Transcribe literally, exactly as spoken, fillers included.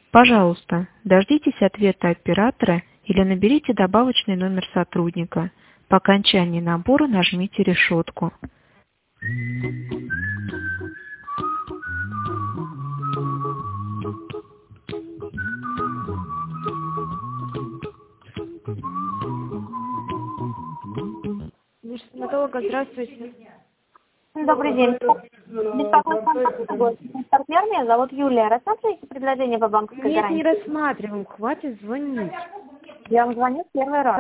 Пожалуйста, дождитесь ответа оператора или наберите добавочный номер сотрудника. По окончании набора нажмите решетку. Стоматолога, здравствуйте. Добрый день. Беспокоит партнер, меня зовут Юлия. Рассматриваете предложение по банковской Нет, не гарантии? рассматриваем, хватит звонить. Я вам звоню в первый раз.